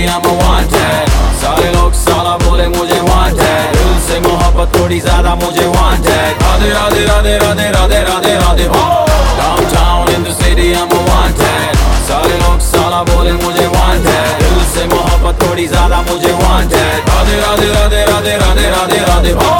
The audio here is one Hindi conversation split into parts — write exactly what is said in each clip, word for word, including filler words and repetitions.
I'm a wanted. सारे लोग साला बोले मुझे wanted. दिल से मोहब्बत थोड़ी ज्यादा मुझे wanted. राधे राधे राधे राधे राधे राधे राधे हो. Downtown in the city I'm a wanted. सारे लोग साला बोले मुझे wanted. दिल से मोहब्बत थोड़ी ज्यादा मुझे wanted. राधे राधे राधे राधे राधे राधे राधे हो.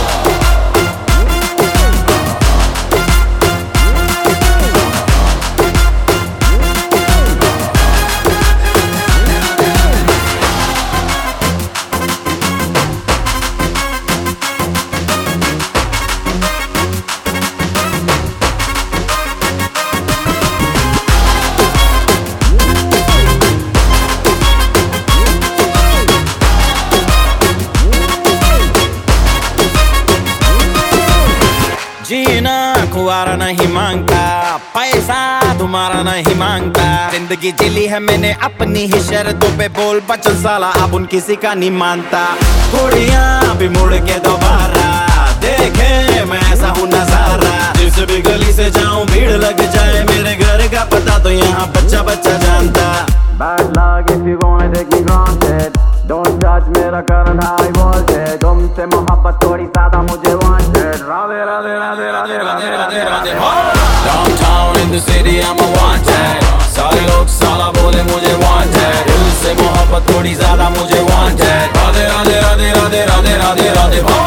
जीना कुआरा नहीं मांगता, पैसा तुम्हारा नहीं मांगता. जिंदगी जिली है मैंने अपनी ही शर्तों पे, बोल बचन साला अब उन किसी का नहीं मानता. कुड़ियां भी मुड़ के दोबारा देखे मैं ऐसा हूँ नजारा. जिस भी गली से जाऊं भीड़ लग जाए, मेरे घर का पता तो यहाँ बच्चा बच्चा जानता. Bad luck if you wanna take me granted. Don't judge मेरा current high voltage. तुमसे मोहब्बत थोड़ी ज्यादा मुझे wanted. राधे राधे राधे राधे राधे राधे राधे हो. Downtown in the city I'm a wanted. सारे लोग साला बोले मुझे wanted. दिल से मोहब्बत थोड़ी ज्यादा मुझे wanted. राधे राधे राधे राधे राधे राधे राधे हो.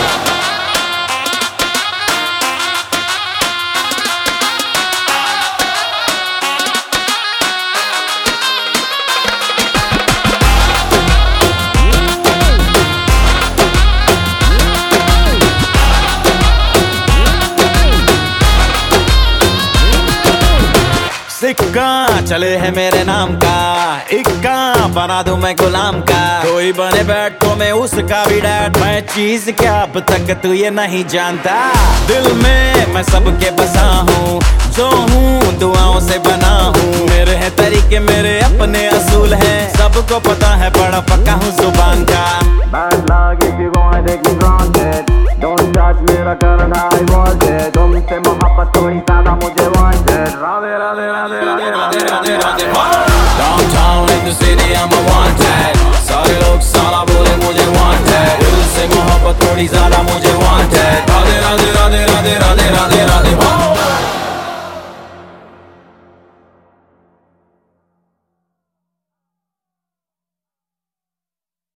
सिक्का चले है मेरे नाम का, इक्का बना दूं मैं गुलाम का. कोई बने बैठो मैं उसका भी डैड. मैं चीज क्या अब तक तू ये नहीं जानता. दिल में मैं सबके बसा हूँ, जो हूँ दुआओं से बना हूँ. मेरे हैं तरीके मेरे अपने असूल हैं, सबको पता है बड़ा पक्का हूँ जुबान का. Bad luck if you wanna take me granted. Don't judge मेरा current high voltage. तुमसे मोहब्बत थोड़ी ज्यादा मुझे wanted. राधे राधे राधे राधे राधे राधे राधे हो. Downtown in the city I'm a wanted. सारे लोग साला बोले मुझे wanted. दिल से मोहब्बत थोड़ी ज्यादा